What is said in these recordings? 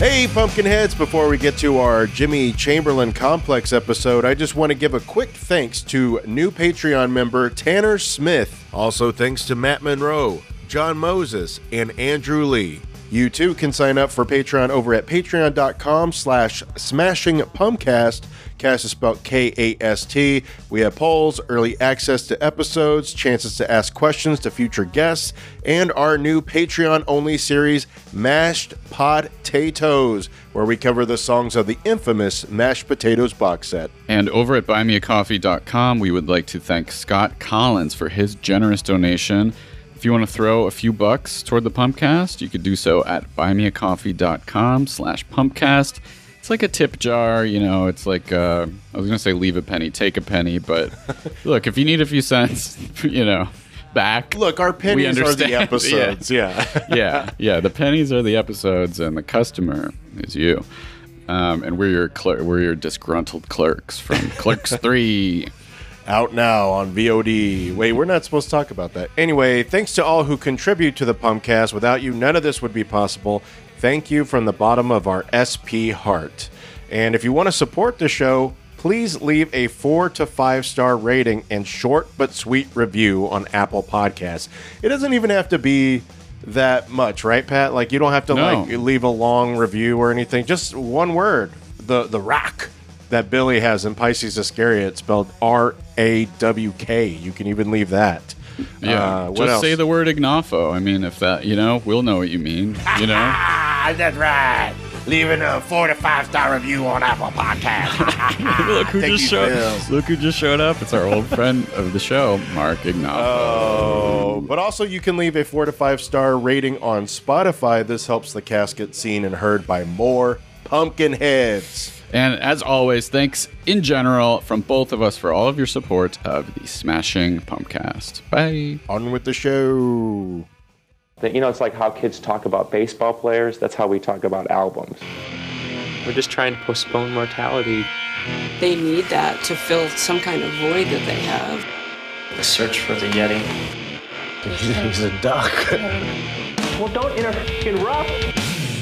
Hey, Pumpkinheads, before we get to our Jimmy Chamberlin Complex episode, I just want to give a quick thanks to new Patreon member Tanner Smith. Also thanks to Matt Monroe, John Moses, and Andrew Lee. You too can sign up for Patreon over at patreon.com/smashingpumpcast. Cast is spelled K-A-S-T. We have polls, early access to episodes, chances to ask questions to future guests, and our new Patreon-only series, Mashed Potatoes, where we cover the songs of the infamous Mashed Potatoes box set. And over at buymeacoffee.com, we would like to thank Scott Collins for his generous donation. If you want to throw a few bucks toward the Pumpcast, you could do so at buymeacoffee.com/pumpcast. It's like a tip jar, you know, it's like, I was going to say leave a penny, take a penny, but look, if you need a few cents, you know, back. Look, our pennies are the episodes, yeah, the pennies are the episodes, and the customer is you. And we're your disgruntled clerks from Clerks 3. Out now on VOD. Wait, we're not supposed to talk about that. Anyway, thanks to all who contribute to the Pumpcast. Without you, none of this would be possible. Thank you from the bottom of our SP heart. And if you want to support the show, please leave a 4 to 5 star rating and short but sweet review on Apple Podcasts. It doesn't even have to be that much, right, Pat? Like, you don't have to leave a long review or anything. Just one word. The rock that Billy has in Pisces Iscariot, spelled R-A-W-K. You can even leave that. Yeah, just say the word Ignafo. I mean, if that, you know, we'll know what you mean, you know? That's right. Leaving a 4 to 5 star review on Apple Podcasts. Look who just showed up. It's our old friend of the show, Mark Ignafo. Oh, but also you can leave a 4 to 5 star rating on Spotify. This helps the cast get seen and heard by more Pumpkinheads. And as always, thanks in general from both of us for all of your support of the Smashing Pumpcast. Bye. On with the show. You know, it's like how kids talk about baseball players. That's how we talk about albums. We're just trying to postpone mortality. They need that to fill some kind of void that they have. The search for the Yeti. He's a duck. Well, don't interrupt.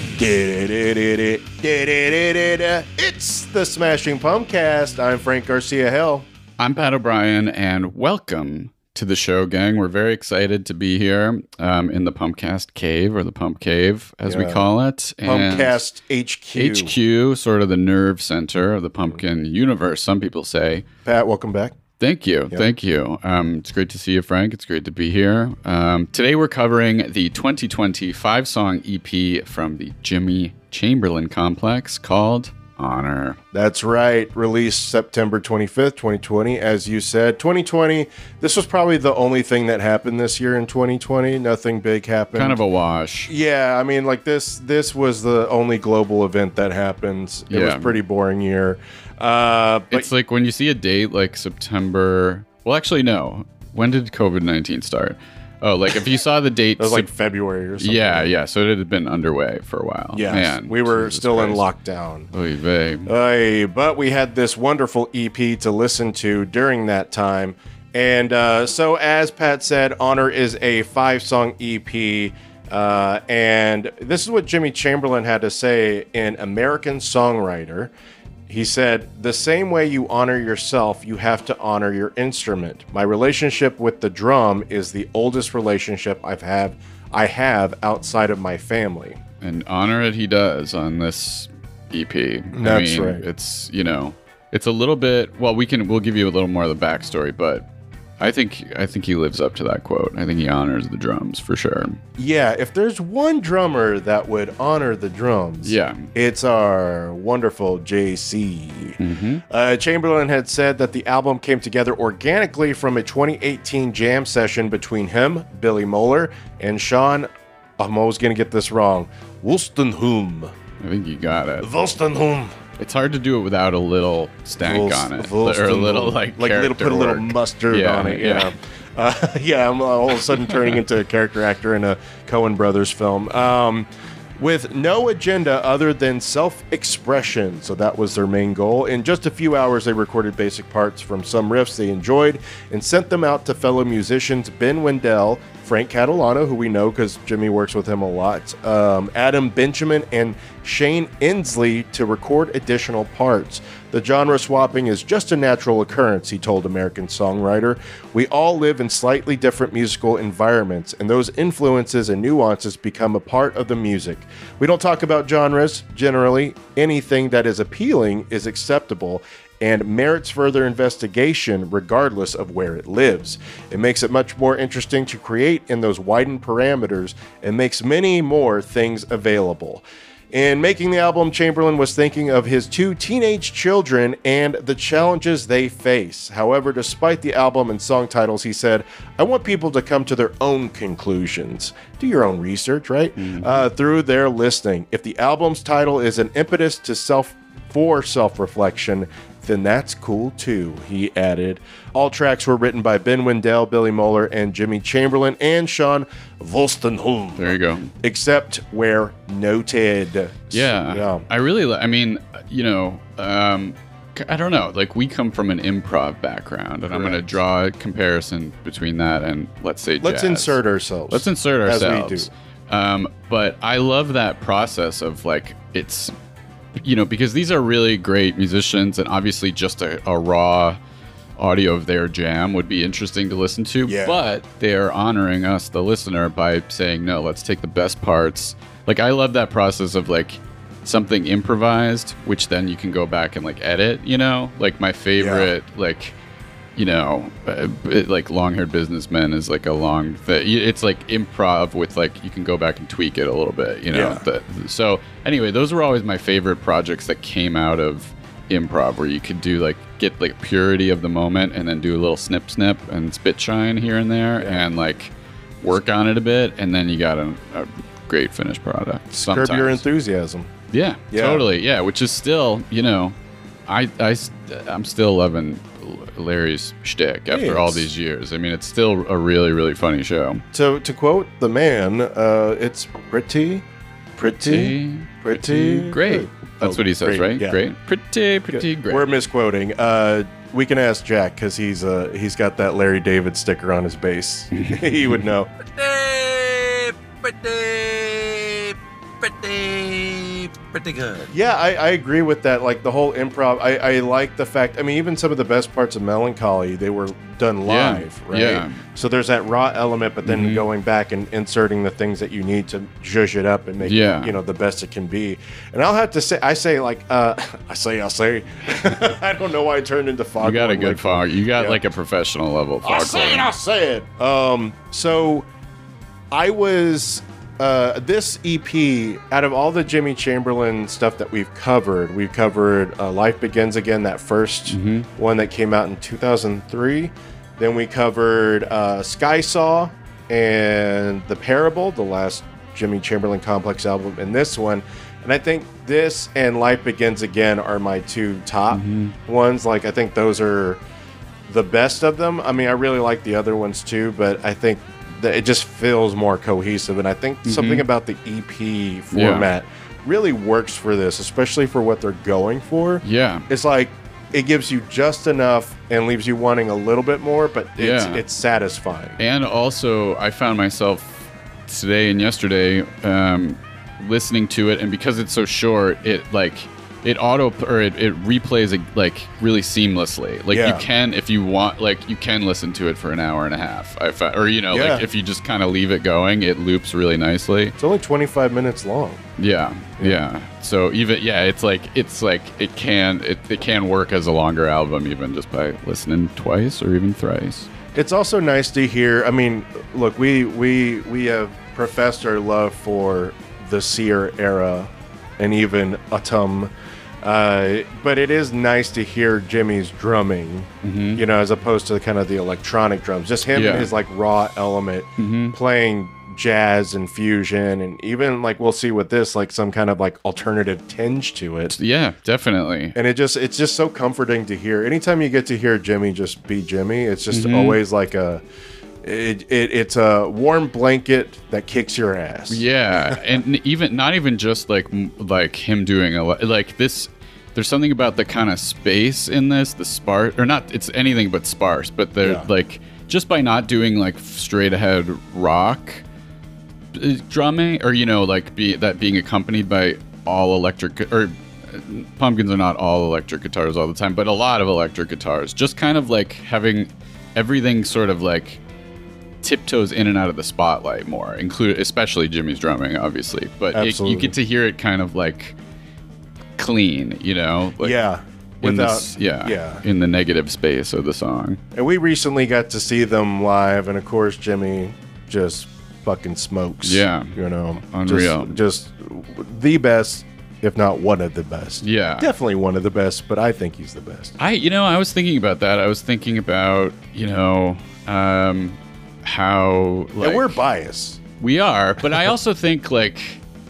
It's the Smashing Pumpcast. I'm Frank Garcia Hill. I'm Pat O'Brien, and welcome to the show, gang. We're very excited to be here in the Pumpcast Cave, or the Pump Cave, as we call it. Pumpcast HQ. HQ, sort of the nerve center of the pumpkin universe, some people say. Pat, welcome back. Thank you. Yep. Thank you. It's great to see you, Frank. It's great to be here. Today we're covering the 2020 5-song EP from the Jimmy Chamberlin Complex called Honor. That's right. Released September 25th, 2020. As you said, 2020, this was probably the only thing that happened this year in 2020. Nothing big happened. Kind of a wash. Yeah, I mean, like this was the only global event that happened. It was a pretty boring year. But it's like when you see a date like September. Well, actually, no. When did COVID-19 start? Oh, like if you saw the date. It was like February or something. Yeah. So it had been underway for a while. Yeah. Man, we were still in lockdown. Oy vey. But we had this wonderful EP to listen to during that time. And so, as Pat said, Honor is a 5-song EP. And this is what Jimmy Chamberlin had to say in American Songwriter. He said, "The same way you honor yourself, you have to honor your instrument. My relationship with the drum is the oldest relationship I have outside of my family." And honor it he does on this EP. That's right. It's, you know, it's a little bit, well, we'll give you a little more of the backstory, but I think he lives up to that quote. I think he honors the drums for sure. Yeah, if there's one drummer that would honor the drums, it's our wonderful JC. Mm-hmm. Chamberlin had said that the album came together organically from a 2018 jam session between him, Billy Moeller, and Sean, I'm always going to get this wrong, Wolstenholme. I think you got it. Wolstenholme. It's hard to do it without a little stank on it, or a little put a little mustard on it. Yeah, I'm all of a sudden turning into a character actor in a Coen Brothers film. With no agenda other than self-expression. So that was their main goal. In just a few hours, they recorded basic parts from some riffs they enjoyed and sent them out to fellow musicians Ben Wendell, Frank Catalano, who we know because Jimmy works with him a lot, Adam Benjamin, and Shane Inslee to record additional parts. The genre swapping is just a natural occurrence, he told American Songwriter. We all live in slightly different musical environments, and those influences and nuances become a part of the music. We don't talk about genres. Generally, anything that is appealing is acceptable and merits further investigation regardless of where it lives. It makes it much more interesting to create in those widened parameters and makes many more things available. In making the album, Chamberlain was thinking of his 2 teenage children and the challenges they face. However, despite the album and song titles, he said, I want people to come to their own conclusions. Do your own research, right? Through their listening. If the album's title is an impetus to self-reflection, then that's cool too, he added. All tracks were written by Ben Wendell, Billy Moeller, and Jimmy Chamberlain, and Sean Wolstenholme. There you go. Except where noted. Yeah. I really, I mean, you know, I don't know. Like, we come from an improv background, and I'm going to draw a comparison between that and, let's say, jazz. Let's insert ourselves. As we do. But I love that process of, like, it's, you know, because these are really great musicians, and obviously just a raw audio of their jam would be interesting to listen to. Yeah. But they're honoring us, the listener, by saying, no, let's take the best parts. Like, I love that process of, like, something improvised, which then you can go back and, like, edit, you know? Like, my favorite, like, you know, like Long-Haired Businessmen is like a long it's like improv with, like, you can go back and tweak it a little bit, you know? Yeah. So anyway, those were always my favorite projects that came out of improv, where you could do, like, get, like, purity of the moment and then do a little snip and spit shine here and there and, like, work on it a bit, and then you got a great finished product. Curb Your Enthusiasm. Yeah, totally. Yeah, which is still, you know, I'm still loving Larry's shtick after all these years. I mean, it's still a really, really funny show. So, to quote the man, it's pretty great. Good. That's what he says, great, right? yeah. Great. Pretty great. We're misquoting. We can ask Jack because he's got that Larry David sticker on his bass. He would know. Pretty good. Yeah, I agree with that. Like, the whole improv, I like the fact, I mean, even some of the best parts of Melancholy, they were done live, right? Yeah. So there's that raw element, but then going back and inserting the things that you need to zhuzh it up and make it, you know, the best it can be. And I'll have to say, I say I don't know why I turned into Foghorn. You got a good fog. You got like a professional level Foghorn. I'll say it. So I was this EP, out of all the Jimmy Chamberlain stuff that we've covered Life Begins Again, that first one that came out in 2003. Then we covered Sky Saw and The Parable, the last Jimmy Chamberlain Complex album, and this one. And I think this and Life Begins Again are my 2 top ones. Like, I think those are the best of them. I mean, I really like the other ones too, but I think that it just feels more cohesive. And I think something about the EP format really works for this, especially for what they're going for. Yeah. It's like, it gives you just enough and leaves you wanting a little bit more, but it's satisfying. And also, I found myself today and yesterday listening to it, and because it's so short, it replays it, like, really seamlessly. Like, you can, if you want, like, you can listen to it for an hour and a half. Or, you know, like, if you just kind of leave it going, it loops really nicely. It's only 25 minutes long. Yeah. So even it's like it can work as a longer album, even just by listening twice or even thrice. It's also nice to hear. I mean, look, we have professed our love for the Sear era and even Autumn. But it is nice to hear Jimmy's drumming, you know, as opposed to kind of the electronic drums. Just him and his, like, raw element playing jazz and fusion, and even, like, we'll see with this, like, some kind of, like, alternative tinge to it. Yeah, definitely. And it's just so comforting to hear. Anytime you get to hear Jimmy just be Jimmy, it's just always like it's a warm blanket that kicks your ass. Yeah, and even not even just like him doing like this. There's something about the kind of space in this, the sparse, or not. It's anything but sparse, but they're like just by not doing like straight ahead rock drumming, or like being accompanied by all electric, or Pumpkins are not all electric guitars all the time, but a lot of electric guitars. Just kind of like having everything sort of like tiptoes in and out of the spotlight more, especially Jimmy's drumming, obviously. But you get to hear it kind of like clean, like yeah. in the negative space of the song. And we recently got to see them live, and of course Jimmy just fucking smokes. Yeah. Unreal. Just the best, if not one of the best. Yeah. Definitely one of the best, but I think he's the best. I was thinking about that. I was thinking about, how like, and we're biased. We are, but I also think like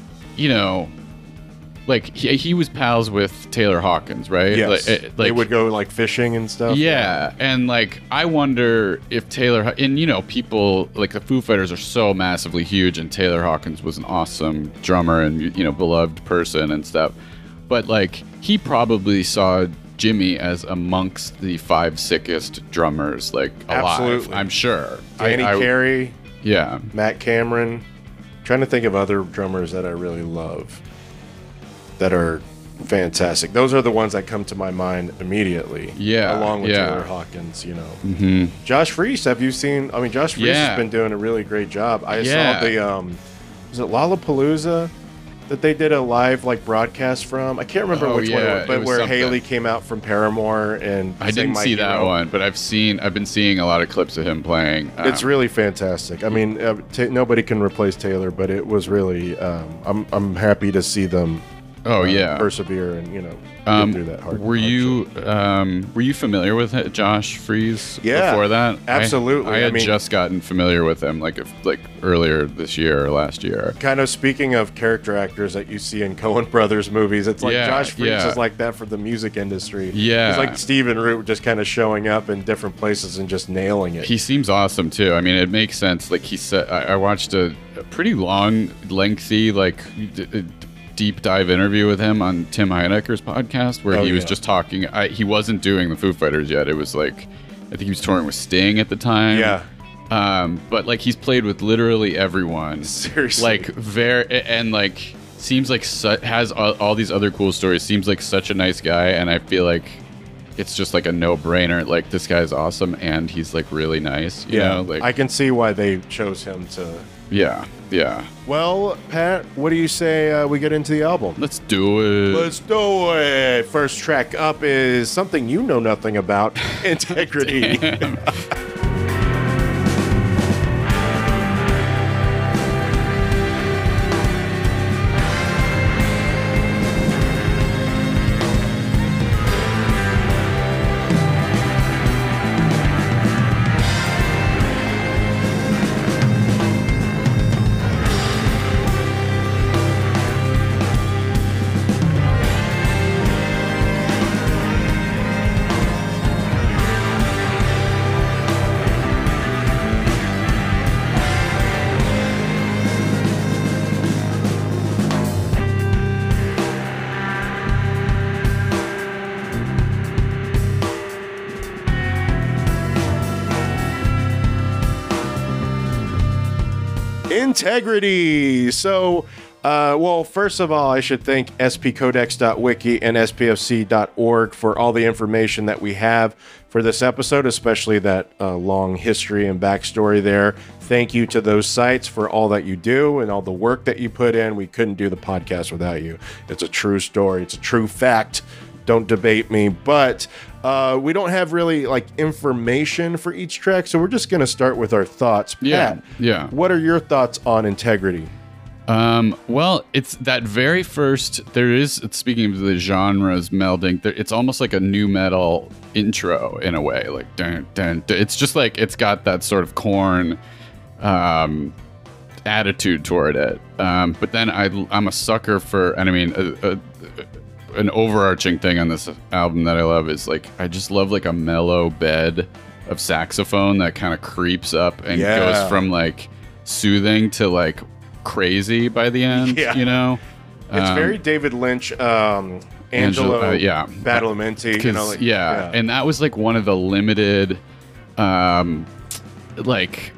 he was pals with Taylor Hawkins, right? Yes. Like, they would go like fishing and stuff. Yeah, and like I wonder if Taylor and people like the Foo Fighters are so massively huge, and Taylor Hawkins was an awesome drummer and beloved person and stuff, but like he probably saw Jimmy as amongst the 5 sickest drummers like alive. Absolutely. I'm sure. Danny Carey. Yeah. Matt Cameron. Trying to think of other drummers that I really love that are fantastic. Those are the ones that come to my mind immediately. Yeah. Along with Taylor Hawkins, Mm-hmm. Josh Freese, have you seen? I mean, Josh Freese has been doing a really great job. I saw the, was it Lollapalooza that they did a live like broadcast from? I can't remember which one it was, but where Haley came out from Paramore and I didn't see that one, but I've been seeing a lot of clips of him playing. It's really fantastic. I mean, nobody can replace Taylor, but it was really. I'm happy to see them. Persevere and get through that hard. Were you familiar with Josh Freese before that? Absolutely. I had just gotten familiar with him like earlier this year or last year. Kind of speaking of character actors that you see in Coen Brothers movies, it's like Josh Freese is like that for the music industry. Yeah, it's like Stephen Root just kind of showing up in different places and just nailing it. He seems awesome too. I mean, it makes sense. Like he said, I watched a pretty long, lengthy deep dive interview with him on Tim Heidecker's podcast where he was just talking. He wasn't doing the Foo Fighters yet. It was like, I think he was touring with Sting at the time. Yeah. But like he's played with literally everyone. Seriously. Like seems like has all these other cool stories. Seems like such a nice guy, and I feel like it's just like a no-brainer. Like this guy's awesome, and he's like really nice. You know? Like I can see why they chose him to. Yeah. Well, Pat, what do you say we get into the album? Let's do it. Let's do it. First track up is something you know nothing about, Integrity. Integrity. So, well, first of all, I should thank spcodex.wiki and spfc.org for all the information that we have for this episode, especially that long history and backstory there. Thank you to those sites for all that you do and all the work that you put in. We couldn't do the podcast without you. It's a true story. It's a true fact. Don't debate me, but we don't have really like information for each track, so we're just going to start with our thoughts. Pat, what are your thoughts on Integrity? Well, it's that very first, speaking of the genres melding, it's almost like a new metal intro in a way, like dun, dun, dun. It's just like, it's got that sort of Korn attitude toward it. But then I'm a sucker for, and I mean, an overarching thing on this album that I love is like, I just love like a mellow bed of saxophone that kind of creeps up and goes from like soothing to like crazy by the end, you know? It's very David Lynch, Angelo Badalamenti, you know? And that was like one of the limited like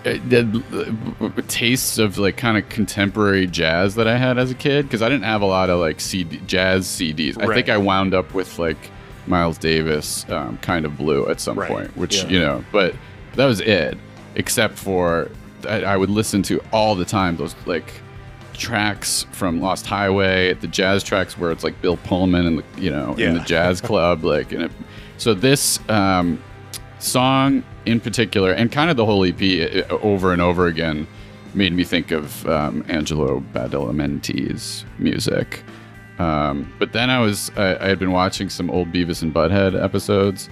the tastes of like kind of contemporary jazz that I had as a kid, because I didn't have a lot of like jazz CDs. I think I wound up with like Miles Davis, Kind of Blue at some point, which but that was it. Except for I would listen to all the time those like tracks from Lost Highway, the jazz tracks where it's like Bill Pullman and in the jazz club, like so this song in particular, and kind of the whole EP over and over again, made me think of Angelo Badalamenti's music. But then I had been watching some old Beavis and Butthead episodes,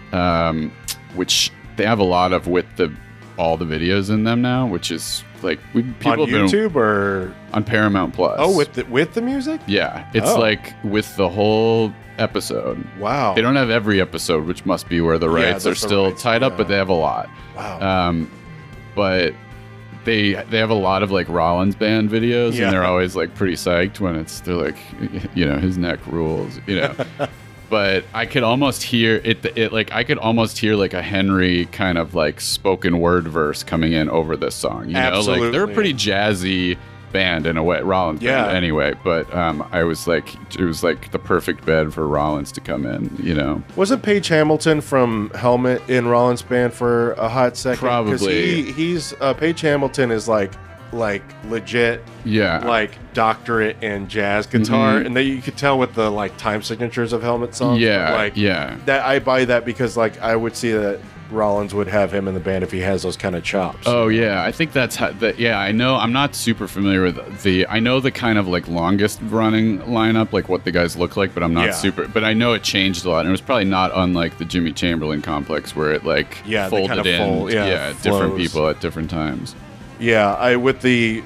which they have a lot of with all the videos in them now, which is like people on YouTube or on Paramount Plus. Oh, with the music? Yeah, it's like with the whole episode. Wow. They don't have every episode, which must be where the rights are still tied up, but they have a lot. Wow. But they have a lot of like Rollins band videos, and they're always like pretty psyched when they're like, his neck rules, But I could almost hear it like I could almost hear like a Henry kind of like spoken word verse coming in over this song. Absolutely. Like they're a pretty jazzy band in a way, Rollins band anyway. But I was like, it was like the perfect bed for Rollins to come in. Wasn't Paige Hamilton from Helmet in Rollins band for a hot second? Probably. He's Paige Hamilton is like legit, like doctorate in jazz guitar, and that you could tell with the like time signatures of Helmet songs. That I buy that because like I would see that Rollins would have him in the band if he has those kind of chops. Oh yeah, I think that's how. I know. I'm not super familiar with I know the kind of like longest running lineup, like what the guys look like, but I'm not super. But I know it changed a lot, and it was probably not unlike the Jimmy Chamberlain complex where it like folded in, different people at different times. Yeah, I with the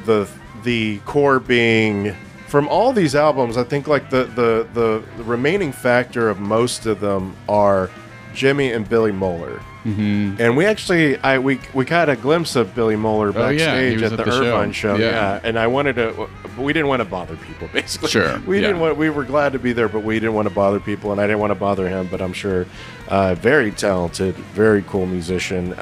core being from all these albums, I think like the remaining factor of most of them are Jimmy and Billy Moeller. Mm-hmm. And we actually we got a glimpse of Billy Moeller backstage at the Irvine show. Yeah, and I wanted to, but we didn't want to bother people. Basically, we didn't want. We were glad to be there, but we didn't want to bother people, and I didn't want to bother him. But I'm sure, very talented, very cool musician.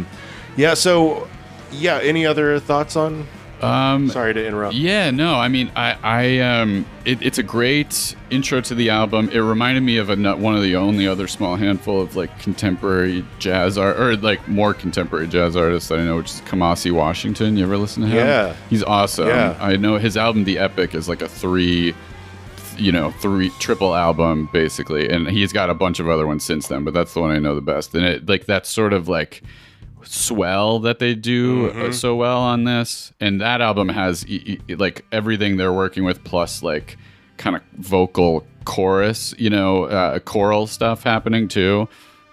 So. Yeah. Any other thoughts on? Sorry to interrupt. Yeah. No. I mean, it's a great intro to the album. It reminded me of one of the only other small handful of like contemporary jazz art, or like more contemporary jazz artists that I know, which is Kamasi Washington. You ever listen to him? Yeah. He's awesome. Yeah. I know his album, The Epic, is like a three triple album basically, and he's got a bunch of other ones since then, but that's the one I know the best. And it like that's sort of like swell that they do so well on this, and that album has like everything they're working with plus like kind of vocal chorus, choral stuff happening too.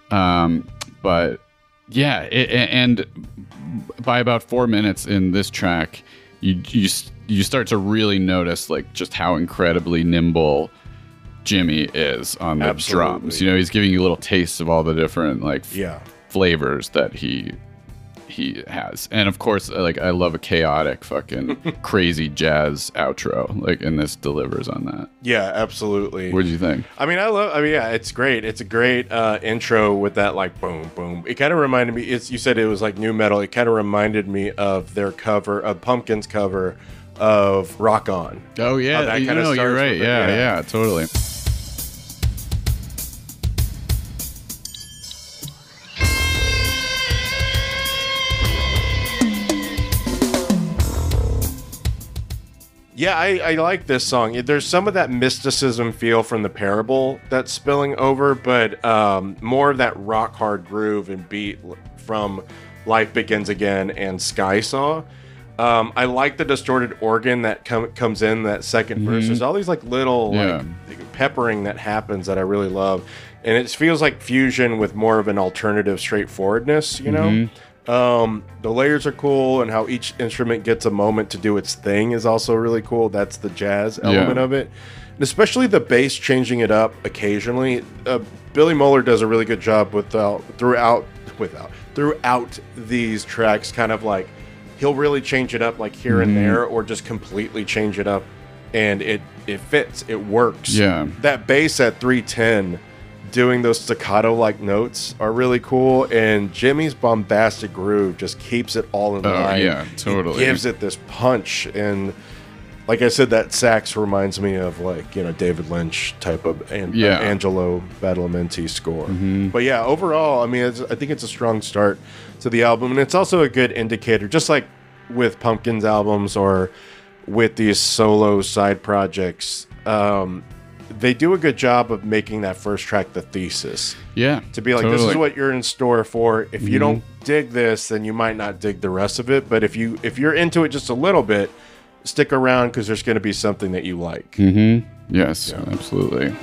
But yeah, and by about 4 minutes in this track, you start to really notice like just how incredibly nimble Jimmy is on the drums. He's giving you little tastes of all the different like flavors that he has. And of course, like I love a chaotic fucking crazy jazz outro, like, and this delivers on that. Yeah, absolutely. What did you think? It's great. It's a great intro with that like boom boom. It kind of reminded me, you said it was like new metal. It kind of reminded me of their cover of Pumpkin's cover of Rock On. Oh yeah, you're right. Yeah, totally. Yeah, I like this song. There's some of that mysticism feel from The Parable that's spilling over, but more of that rock hard groove and beat from Life Begins Again and Sky Saw. I like the distorted organ that comes in that second verse. There's all these like little like peppering that happens that I really love, and it feels like fusion with more of an alternative straightforwardness. The layers are cool, and how each instrument gets a moment to do its thing is also really cool. That's the jazz element of it, and especially the bass changing it up occasionally. Billy Moeller does a really good job throughout these tracks. Kind of like he'll really change it up like here and there, or just completely change it up, and it fits. It works. Yeah, that bass at 310 doing those staccato-like notes are really cool, and Jimmy's bombastic groove just keeps it all in line. Yeah, totally. It gives it this punch, and like I said, that sax reminds me of David Lynch type of Angelo Badalamenti score. But yeah, overall, I mean, I think it's a strong start to the album, and it's also a good indicator, just like with Pumpkins albums or with these solo side projects. They do a good job of making that first track the thesis. Yeah. To be like, this is what you're in store for. If you don't dig this, then you might not dig the rest of it. But if you're into it just a little bit, stick around because there's going to be something that you like. Yes, absolutely.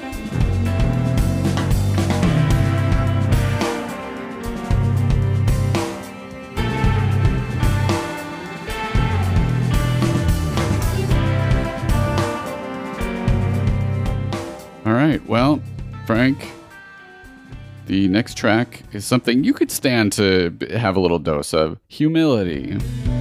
All right, well, Frank, the next track is something you could stand to have a little dose of: humility.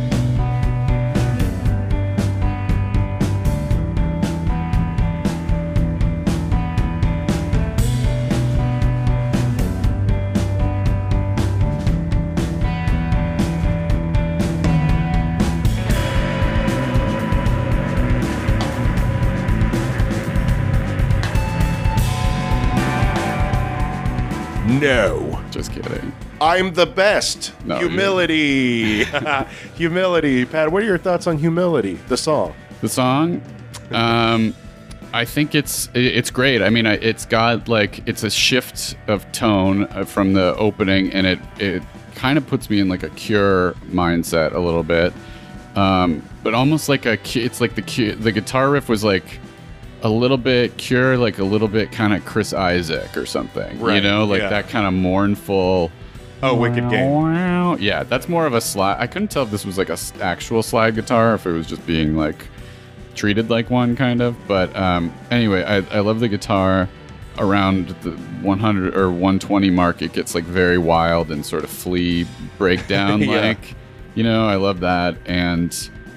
No. Just kidding. I'm the best. No, humility. Humility. Pat, what are your thoughts on Humility, the song? The song, I think it's great. I mean, it's got it's a shift of tone from the opening, and it kind of puts me in like a Cure mindset a little bit, but almost like it's like the guitar riff was like a little bit Cure, like a little bit kind of Chris Isaak or something, right, that kind of mournful. Oh, Wicked Game. Yeah, that's more of a slide. I couldn't tell if this was like a actual slide guitar, or if it was just being like treated like one kind of. But anyway, I love the guitar. Around the 100 or 120 mark, it gets like very wild and sort of Flea breakdown like. I love that. And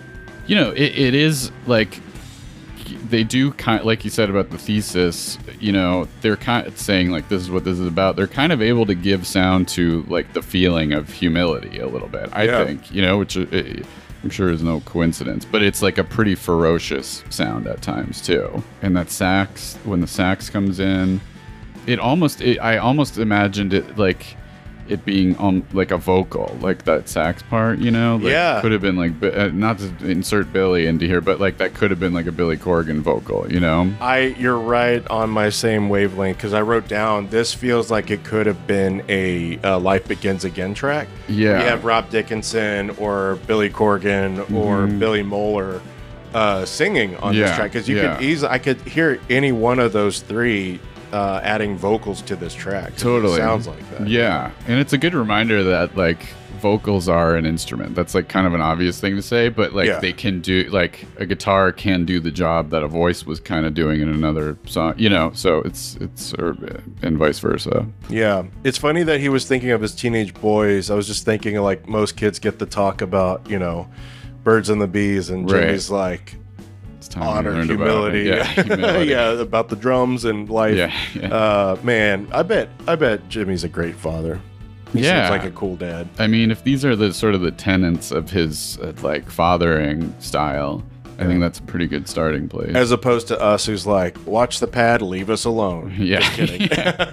it is like, they do kind of, like you said about the thesis, they're kind of saying like, this is what this is about. They're kind of able to give sound to like the feeling of humility a little bit, I think, which I'm sure is no coincidence, but it's like a pretty ferocious sound at times too. And that sax, when the sax comes in, I almost imagined it like it being like a vocal, like that sax part, could have been like, not to insert Billy into here, but like that could have been like a Billy Corgan vocal, You're right on my same wavelength, because I wrote down, this feels like it could have been a Life Begins Again track. Yeah. You have Rob Dickinson or Billy Corgan or Billy Moeller singing on this track, because I could hear any one of those three adding vocals to this track. Totally. It sounds like that. Yeah. And it's a good reminder that like vocals are an instrument. That's like kind of an obvious thing to say, but like they can do, like a guitar can do the job that a voice was kind of doing in another song, so it's and vice versa. Yeah. It's funny that he was thinking of his teenage boys. I was just thinking of like, most kids get to talk about, birds and the bees, and Jimmy's like, honor, humility, humility. About the drums and life. Yeah. Man, I bet Jimmy's a great father. He seems like a cool dad. I mean, if these are the sort of the tenets of his like fathering style, I think that's a pretty good starting place. As opposed to us, who's like, watch the pad, leave us alone. Yeah. Just kidding.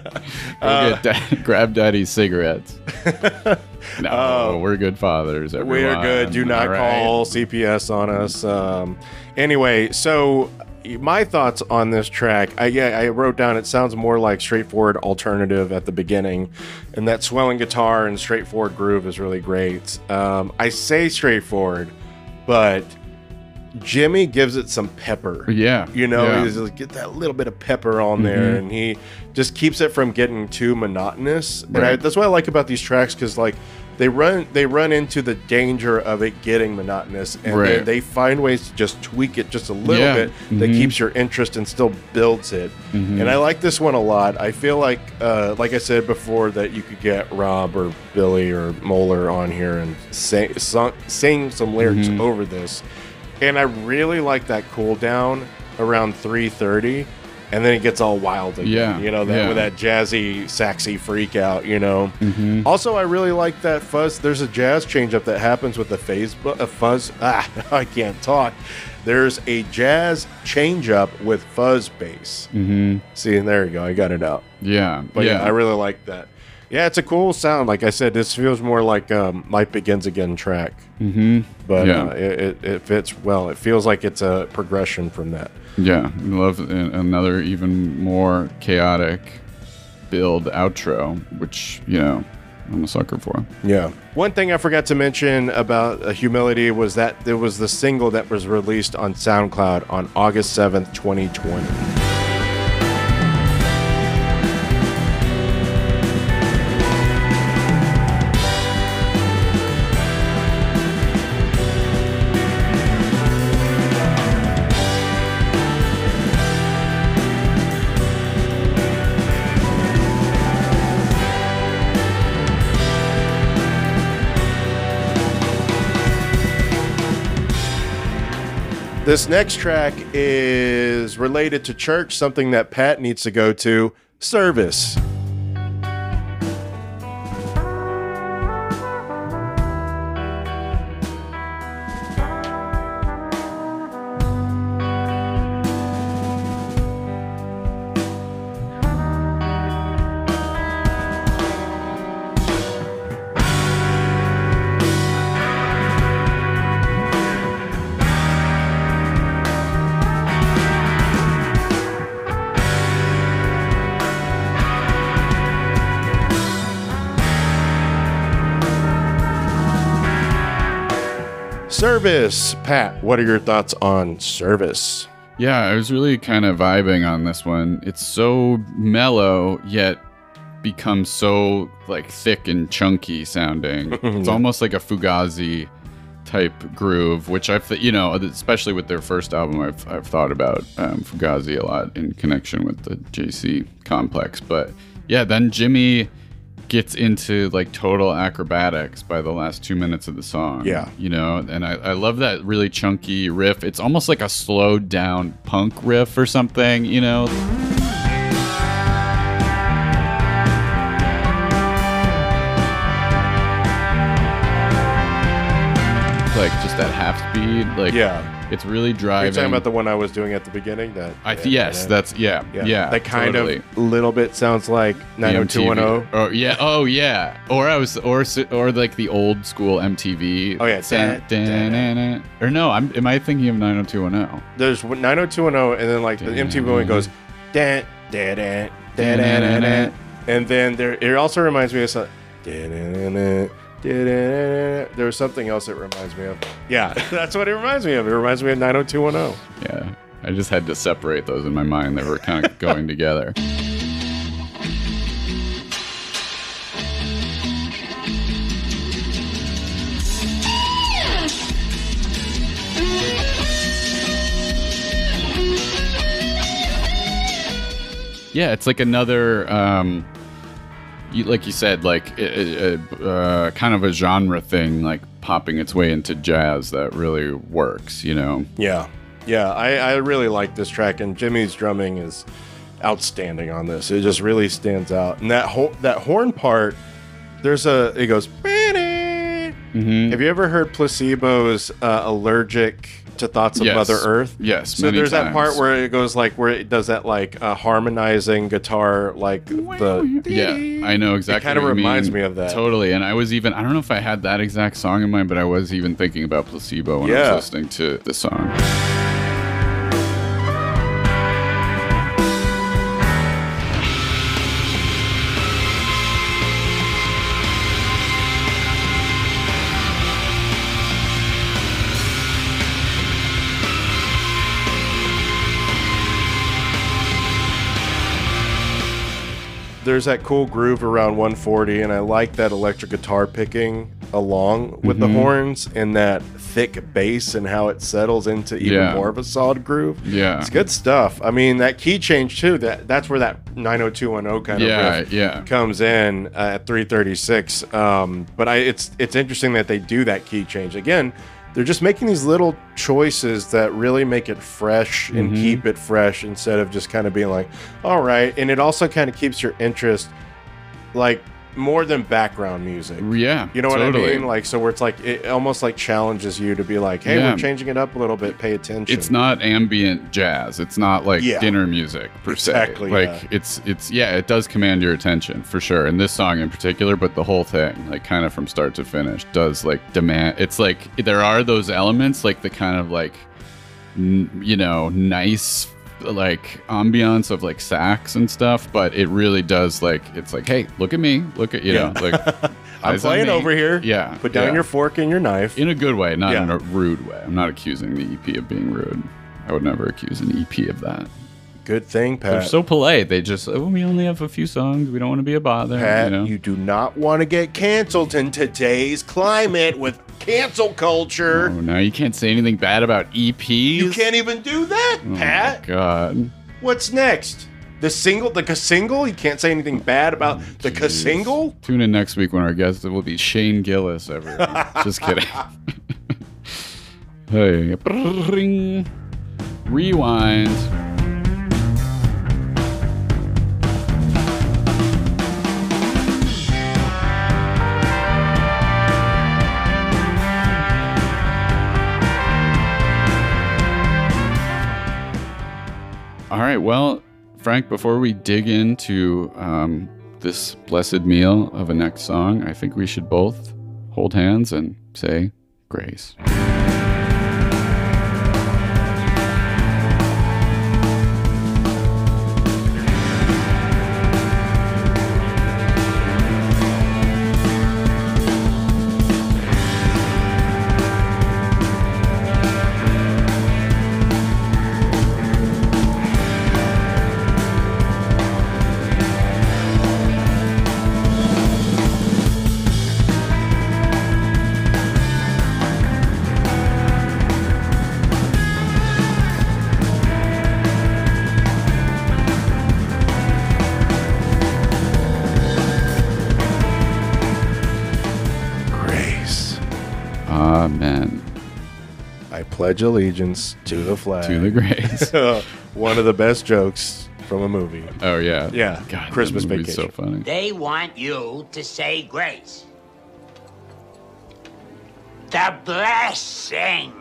Grab daddy's cigarettes. No, we're good fathers, everyone. We are good. Do not call CPS on us. Anyway, so my thoughts on this track, I wrote down, it sounds more like straightforward alternative at the beginning, and that swelling guitar and straightforward groove is really great. I say straightforward, but Jimmy gives it some pepper. He's like, get that little bit of pepper on there, and he just keeps it from getting too monotonous. Right. And that's what I like about these tracks, because like they run into the danger of it getting monotonous, and then they find ways to just tweak it just a little bit that keeps your interest and still builds it. And I like this one a lot. I feel like I said before, that you could get Rob or Billy or Moeller on here and sing some lyrics over this. And I really like that cool down around 3:30. and then it gets all wild again. Yeah, You know, that yeah. with that jazzy, saxy freak out, you know. Also, I really like that fuzz. There's a jazz change-up that happens with the fuzz. I can't talk. There's a jazz change-up with fuzz bass. See, and there you go. I got it out. Yeah. But yeah, I really like that. Yeah, it's a cool sound. Like I said, this feels more like Life Begins Again track. But Yeah. it fits well. It feels like it's a progression from that. Yeah, I love another even more chaotic build outro, which, you know, I'm a sucker for. Yeah. One thing I forgot to mention about Humility was that there was the single that was released on SoundCloud on August 7th, 2020. This next track is related to church, something that Pat needs to go to, service. Service. Pat, what are your thoughts on Service? Yeah, I was really kind of vibing on this one. It's so mellow, yet becomes so like thick and chunky sounding. It's almost like a Fugazi type groove, which you know, especially with their first album, I've thought about Fugazi a lot in connection with the JC Complex. But yeah, then Jimmy gets into like total acrobatics by the last 2 minutes of the song. Yeah. You know, and I love that really chunky riff. It's almost like a slowed down punk riff or something, you know. Like just that half speed, like it's really driving. You're talking about the one I was doing at the beginning? Yes, that's yeah. That kind totally. of little bit sounds like The 90210. MTV. Oh yeah. Or like the old school MTV. Oh yeah. Or no, am I thinking of 90210? There's 90210, and then like the MTV one goes dan dan dan dan dan dan, and then it also reminds me of something. There was something else it reminds me of. Yeah, that's what it reminds me of. It reminds me of 90210. Yeah, I just had to separate those in my mind. They were kind of going together. Yeah, it's like another, like you said, like kind of a genre thing, like popping its way into jazz that really works, you know? Yeah. I really like this track, and Jimmy's drumming is outstanding on this. It just really stands out. And that horn part, it goes. Have you ever heard Placebo's "Allergic to Thoughts of Mother Earth"? Yes. So there's that part where it goes like where it does that like harmonizing guitar, like the. Yeah, I know exactly. It kind of what you reminds mean. me of that. Totally, and I don't know if I had that exact song in mind, but I was even thinking about Placebo when I was listening to the song. There's that cool groove around 140, and I like that electric guitar picking along with the horns and that thick bass and how it settles into even more of a solid groove. Yeah. It's good stuff. I mean, that key change too, that's where that 90210 kind of riff comes in at 336. But it's interesting that they do that key change. Again, they're just making these little choices that really make it fresh and keep it fresh instead of just kind of being like, all right. And it also kind of keeps your interest like more than background music. Yeah. You know what totally. I mean? Like, so where it's like, it almost like challenges you to be like, hey, Yeah. we're changing it up a little bit. Pay attention. It's not ambient jazz. It's not like dinner music per Exactly, se. Like it's it does command your attention for sure. And this song in particular, but the whole thing, like kind of from start to finish, does like demand. It's like there are those elements, like the kind of like nice like ambiance of like sax and stuff, but it really does like it's like, hey, look at me, look at know, like I'm eyes on playing me. over here. Yeah, Put down yeah. your fork and your knife. In a good way, not Yeah. in a rude way. I'm not accusing the EP of being rude. I would never accuse an EP of that. Good thing, They're Pat. so polite. They just, we only have a few songs. We don't want to be a bother. Pat, you know? you do not want to get canceled in today's climate with cancel culture. Oh, now you can't say anything bad about EPs. You can't even do that, Oh Pat. my God. What's next? The single? You can't say anything bad about the single? Tune in next week when our guest will be Shane Gillis, everyone. Just kidding. Hey. Brrring. Rewind. All right, well, Frank, before we dig into this blessed meal of a next song, I think we should both hold hands and say grace. Amen. I pledge allegiance to the flag. To the grace. One of the best jokes from a movie. Oh, yeah. Yeah, God, Christmas that movie's Vacation. so funny. They want you to say grace. The blessing.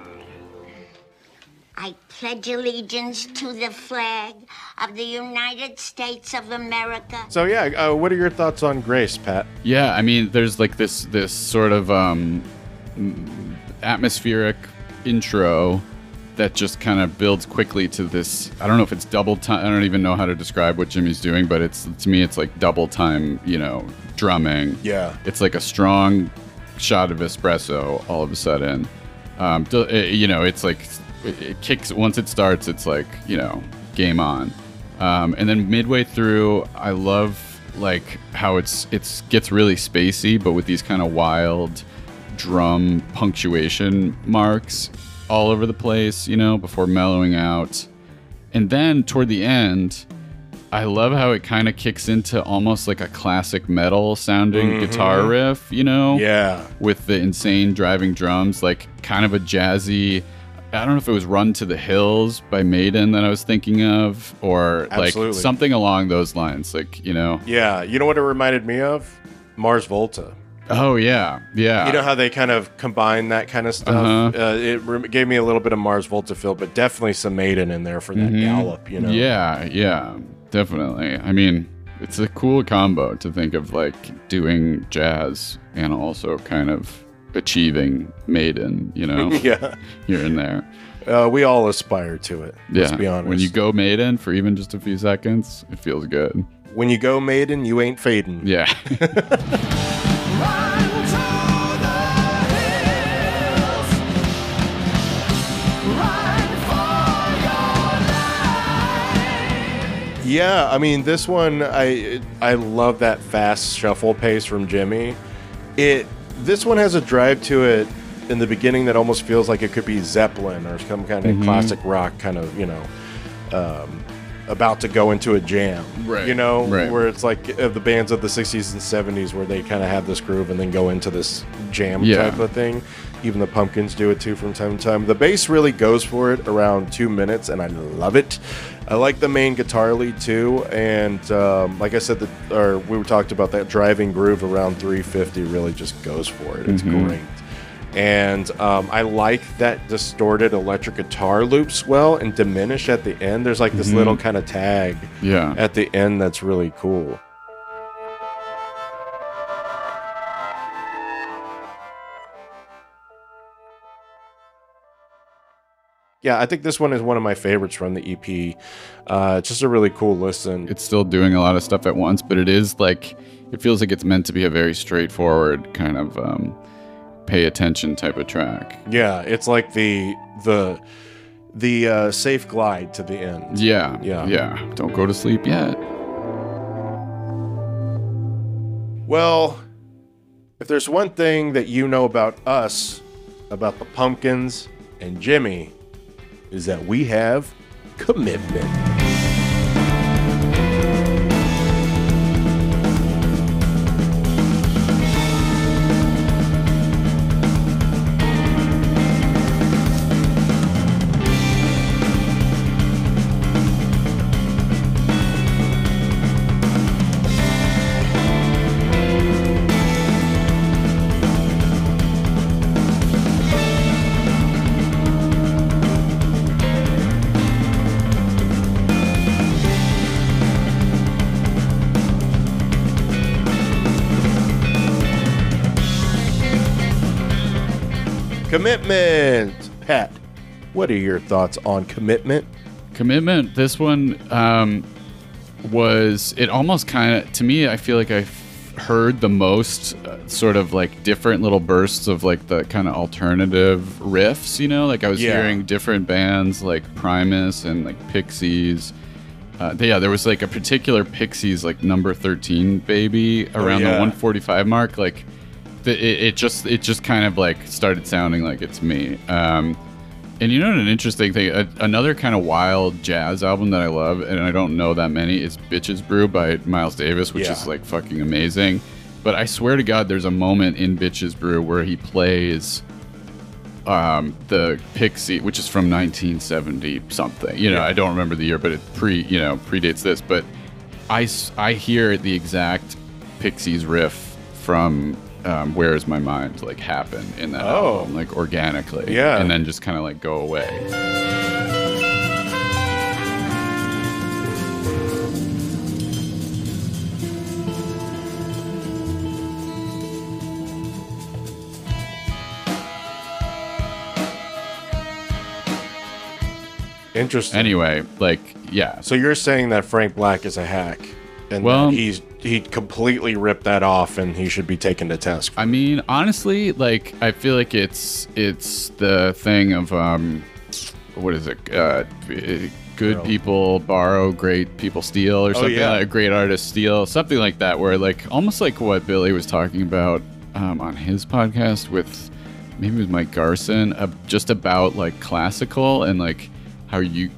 I pledge allegiance to the flag of the United States of America. So yeah, what are your thoughts on Grace, Pat? Yeah, I mean, there's like this sort of atmospheric intro that just kind of builds quickly to this. I don't know if it's double time. I don't even know how to describe what Jimmy's doing, but to me, it's like double time, drumming. Yeah. It's like a strong shot of espresso all of a sudden. It's like it kicks once it starts. It's like game on. And then midway through, I love like how it gets really spacey, but with these kind of wild drum punctuation marks all over the place, before mellowing out. And then toward the end, I love how it kind of kicks into almost like a classic metal sounding guitar riff, Yeah. with the insane driving drums, like kind of a jazzy, I don't know if it was Run to the Hills by Maiden that I was thinking of, or Absolutely. like something along those lines, like, Yeah. You know what it reminded me of? Mars Volta. Oh, yeah. Yeah. You know how they kind of combine that kind of stuff? It gave me a little bit of Mars Volta feel, but definitely some Maiden in there for that gallop, Yeah, definitely. I mean, it's a cool combo to think of like doing jazz and also kind of achieving Maiden, Yeah. here and there. We all aspire to it. Yeah. Let's be honest. When you go Maiden for even just a few seconds, it feels good. When you go Maiden, you ain't fading. Yeah. Yeah, I mean, this one, I love that fast shuffle pace from Jimmy. This one has a drive to it in the beginning that almost feels like it could be Zeppelin or some kind of classic rock kind of, about to go into a jam. Right, right. Where it's like the bands of the 60s and 70s where they kind of have this groove and then go into this jam Yeah. type of thing. Even the Pumpkins do it too from time to time. The bass really goes for it around 2 minutes, and I love it. I like the main guitar lead too, and like I said, we talked about that driving groove around 350 really just goes for it. It's great. And I like that distorted electric guitar loop swell and diminish at the end. There's like this little kind of tag at the end that's really cool. Yeah, I think this one is one of my favorites from the EP. It's just a really cool listen. It's still doing a lot of stuff at once, but it is like, it feels like it's meant to be a very straightforward kind of pay attention type of track. Yeah, it's like the safe glide to the end. Yeah. Don't go to sleep yet. Well, if there's one thing that you know about us, about the Pumpkins and Jimmy, is that we have commitment. Commitment. Pat, what are your thoughts on Commitment? Commitment, this one was, it almost kind of, to me, I feel like I heard the most sort of like different little bursts of like the kind of alternative riffs, you know? Like I was hearing different bands like Primus and like Pixies. There was like a particular Pixies like Number 13 Baby around the 145 mark. Like it just kind of like started sounding like it's me. And you know, an interesting thing, another kind of wild jazz album that I love, and I don't know that many, is Bitches Brew by Miles Davis, which is like fucking amazing. But I swear to God, there's a moment in Bitches Brew where he plays the Pixie, which is from 1970 something. You know, I don't remember the year, but it predates this. But I hear the exact Pixies riff from Where Is My Mind like happen in that album, like organically, and then just kind of like go away. Interesting. Anyway, like, yeah. So you're saying that Frank Black is a hack, and that he completely ripped that off, and he should be taken to task. I mean, honestly, like, I feel like it's the thing of what is it? Good people borrow, great people steal, or something. Like great artists steal, something like that. Where like almost like what Billy was talking about on his podcast with maybe with Mike Garson, just about like classical and like how you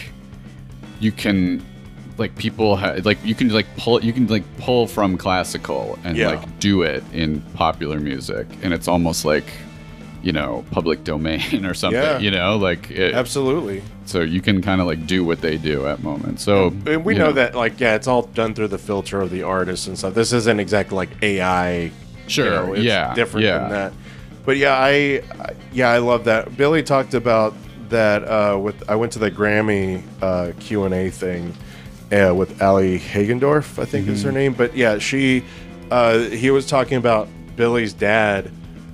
can like people you can pull from classical and like do it in popular music, and it's almost like, you know, public domain or something, you know, like absolutely. So you can kind of like do what they do at moments. So and we know that like it's all done through the filter of the artist and stuff. This isn't exactly like AI. Sure, you know, it's different than that. But I love that. Billy talked about that I went to the Grammy Q&A thing with Ali Hagendorf, I think is her name. But yeah, he was talking about Billy's dad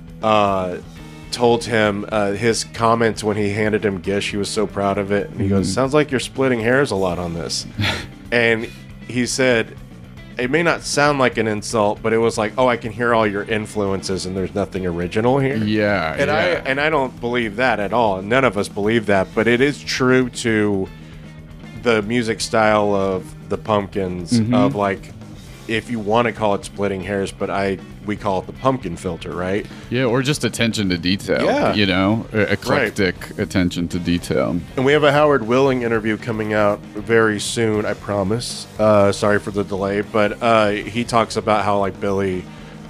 told him his comments when he handed him Gish. He was so proud of it, and he goes, "Sounds like you're splitting hairs a lot on this." And he said, it may not sound like an insult, but it was like, oh, I can hear all your influences and there's nothing original here. And I don't believe that at all. None of us believe that, but it is true to the music style of the Pumpkins, of like, if you want to call it splitting hairs, but we call it the Pumpkin filter, right? Yeah, or just attention to detail, you know, eclectic attention to detail. And we have a Howard Willing interview coming out very soon, I promise. Sorry for the delay, but he talks about how like Billy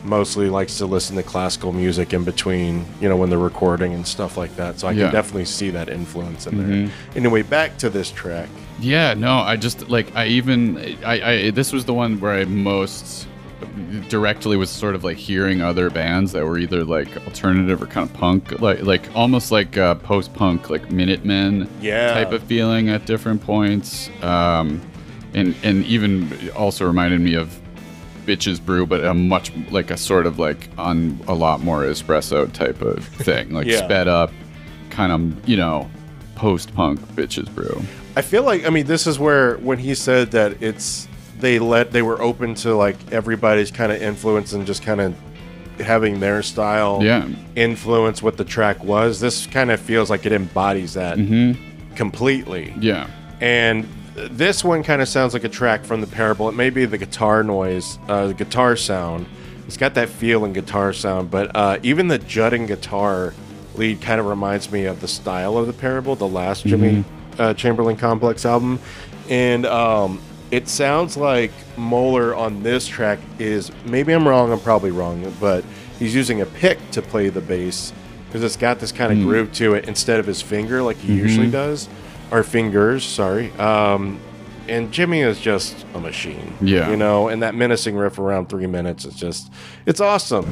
mostly likes to listen to classical music in between, when they're recording and stuff like that. So I can definitely see that influence in there. Anyway, back to this track. Yeah, no, I just like this was the one where I most directly was sort of like hearing other bands that were either like alternative or kind of punk, like almost like post-punk, like Minutemen type of feeling at different points, and even also reminded me of Bitches Brew, but a much like a sort of like on a lot more espresso type of thing, like sped up, kind of post-punk Bitches Brew. I feel like this is where when he said that they were open to like everybody's kind of influence and just kind of having their style influence what the track was. This kind of feels like it embodies that completely. Yeah, and this one kind of sounds like a track from The Parable. It may be the guitar noise, the guitar sound. It's got that feel and guitar sound, but even the jutting guitar lead kind of reminds me of the style of The Parable, the last Jimmy Chamberlin Complex album. And it sounds like Moeller on this track is, maybe I'm wrong, I'm probably wrong, but he's using a pick to play the bass because it's got this kind of groove to it instead of his finger like he usually does. Or fingers, sorry. And Jimmy is just a machine. Yeah. And that menacing riff around 3 minutes is it's awesome.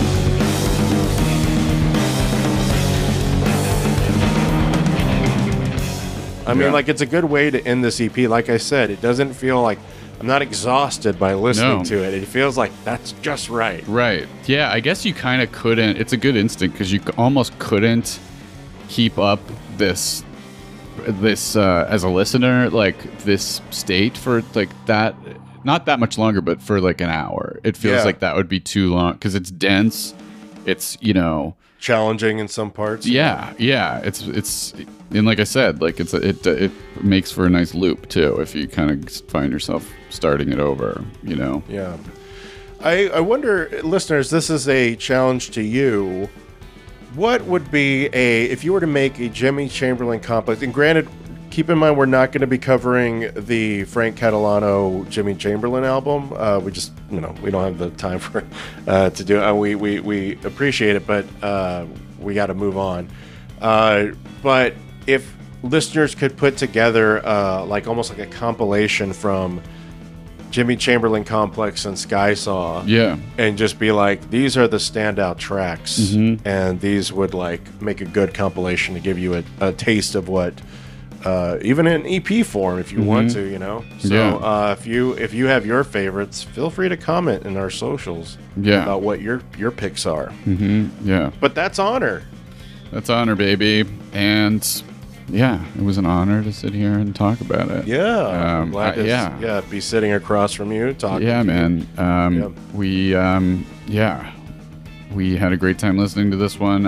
I mean, like, it's a good way to end this EP. Like I said, it doesn't feel like I'm not exhausted by listening to it. It feels like that's just right. Right. Yeah, I guess you kind of couldn't. It's a good instinct because you almost couldn't keep up this as a listener, like this state for like that, not that much longer, but for like an hour. It feels like that would be too long because it's dense. It's, challenging in some parts. Yeah. It's and like I said, like it makes for a nice loop too if you kind of find yourself starting it over, Yeah. I wonder, listeners, this is a challenge to you. What would be if you were to make a Jimmy Chamberlin Complex, and granted, keep in mind we're not going to be covering the Frank Catalano Jimmy Chamberlin album. We just, we don't have the time for to do it. We appreciate it, but we got to move on. But if listeners could put together like almost like a compilation from Jimmy Chamberlin Complex and Skysaw, and just be like, these are the standout tracks, and these would like make a good compilation to give you a taste of what, even in EP form, if you want to, So if you have your favorites, feel free to comment in our socials about what your picks are. Yeah, but that's honor. That's honor, baby, and. Yeah, it was an honor to sit here and talk about it. Yeah, I'm glad to be sitting across from you talking. Yeah, man. We had a great time listening to this one.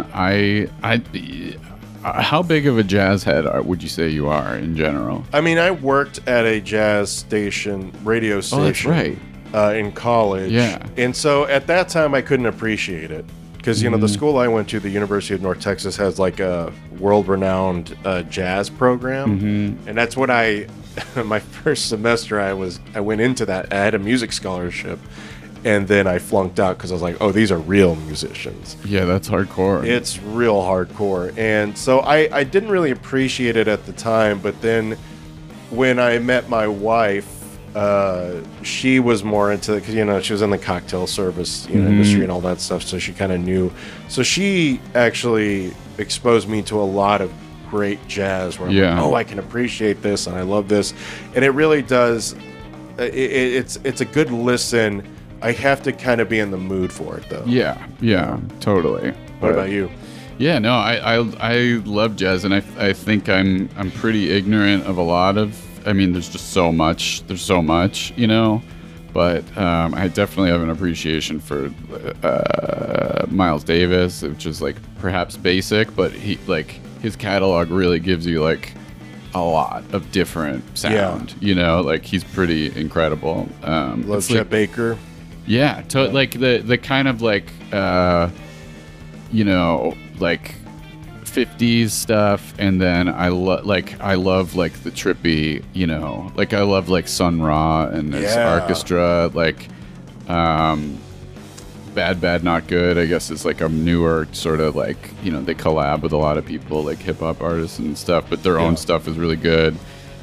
How big of a jazz head would you say you are in general? I mean, I worked at a jazz station, radio station. Oh, that's right. In college. Yeah, and so at that time I couldn't appreciate it. Because, the school I went to, the University of North Texas, has like a world-renowned jazz program. And that's what my first semester, I went into that. I had a music scholarship. And then I flunked out because I was like, oh, these are real musicians. Yeah, that's hardcore. It's real hardcore. And so I didn't really appreciate it at the time. But then when I met my wife, she was more into it because she was in the cocktail service industry and all that stuff, so she kind of knew. So she actually exposed me to a lot of great jazz where I'm like, oh, I can appreciate this and I love this, and it really does. It's a good listen. I have to kind of be in the mood for it though. Yeah, totally. What about you? Yeah, no, I love jazz, and I think I'm pretty ignorant of a lot of. I mean, there's just so much. There's so much, But I definitely have an appreciation for Miles Davis, which is like perhaps basic, but his catalog really gives you like a lot of different sound. Like he's pretty incredible. Love Chet Baker. Yeah, like the kind of like like 50s stuff, and then I love like the trippy, like I love like Sun Ra and his orchestra, like Bad Not Good, I guess, is like a newer sort of like, you know, they collab with a lot of people, like hip hop artists and stuff, but their own stuff is really good.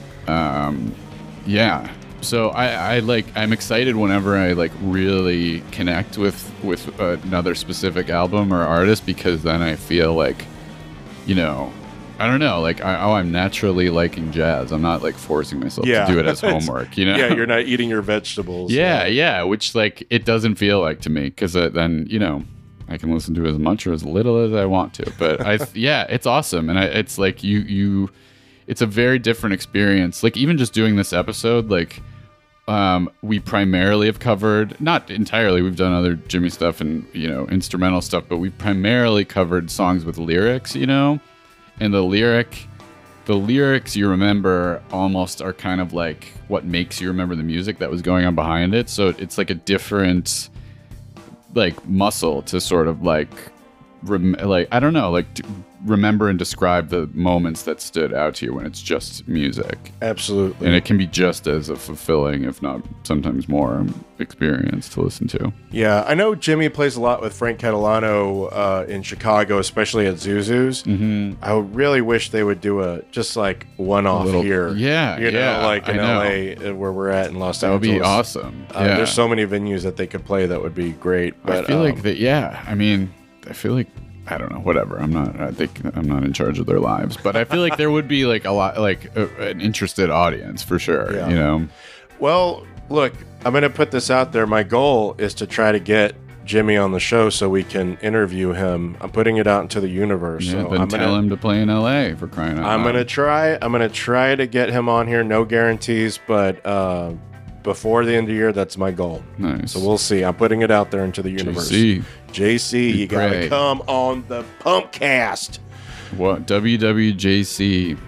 Yeah. So I'm excited whenever I like really connect with another specific album or artist, because then I feel like, you know, I don't know, like I'm naturally liking jazz. I'm not like forcing myself to do it as homework, you know? Yeah, you're not eating your vegetables. Yeah, which like it doesn't feel like to me, because then, you know, I can listen to as much or as little as I want to. But yeah, it's awesome, and it's like it's a very different experience. Like even just doing this episode, like we primarily have covered, not entirely, we've done other Jimmy stuff and, you know, instrumental stuff, but we've primarily covered songs with lyrics, you know. And the lyrics you remember almost are kind of like what makes you remember the music that was going on behind it. So it's like a different like muscle to sort of like I don't know, like remember and describe the moments that stood out to you when it's just music. Absolutely. And it can be just as a fulfilling, if not sometimes more, experience to listen to. Yeah, I know Jimmy plays a lot with Frank Catalano in Chicago, especially at Zuzu's. Mm-hmm. I really wish they would do just like one-off here. Yeah, you know, like in LA where we're at in Los Angeles. That would be awesome. There's so many venues that they could play that would be great. But I feel like that. Yeah, I mean, I feel like, I don't know, whatever. I think I'm not in charge of their lives, but I feel like there would be like a lot, like an interested audience for sure. Yeah. You know. Well, look, I'm going to put this out there. My goal is to try to get Jimmy on the show so we can interview him. I'm putting it out into the universe. Yeah, so then I'm tell him to play in LA, for crying out loud. I'm going to try to get him on here. No guarantees, but before the end of the year, that's my goal. Nice. So we'll see. I'm putting it out there into the universe. JC, you got to come on the Pumpcast. What WWJC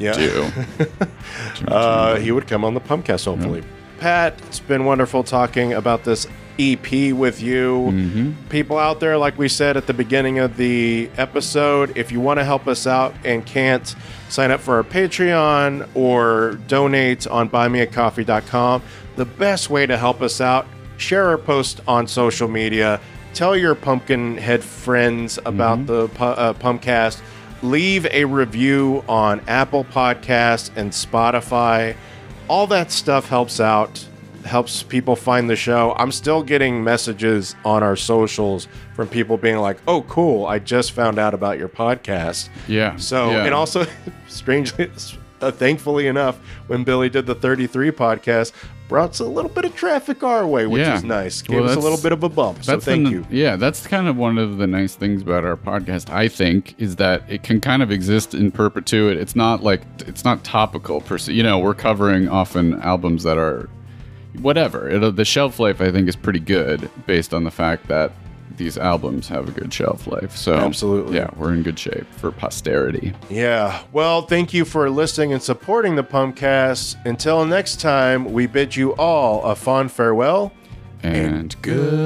do? He would come on the Pumpcast, hopefully. Yeah. Pat, it's been wonderful talking about this EP with you. Mm-hmm. People out there, like we said at the beginning of the episode, if you want to help us out and can't, sign up for our Patreon or donate on buymeacoffee.com. The best way to help us out, share our post on social media, tell your Pumpkinhead friends about the Pumpcast, leave a review on Apple Podcasts and Spotify. All that stuff helps out, helps people find the show. I'm still getting messages on our socials from people being like, oh, cool, I just found out about your podcast. Yeah. So, and also, strangely, thankfully enough, when Billy did the 33 podcast, brought a little bit of traffic our way, which is nice. Gave us a little bit of a bump, so thank you. Yeah, that's kind of one of the nice things about our podcast, I think, is that it can kind of exist in perpetuity. It's not like, it's not topical per se. You know, we're covering often albums that are whatever. The shelf life, I think, is pretty good based on the fact that these albums have a good shelf life. So absolutely, yeah, we're in good shape for posterity. Yeah. Well, thank you for listening and supporting the Pumpcast. Until next time, we bid you all a fond farewell and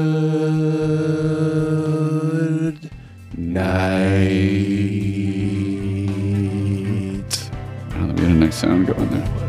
good night. Oh, we had a nice sound going there.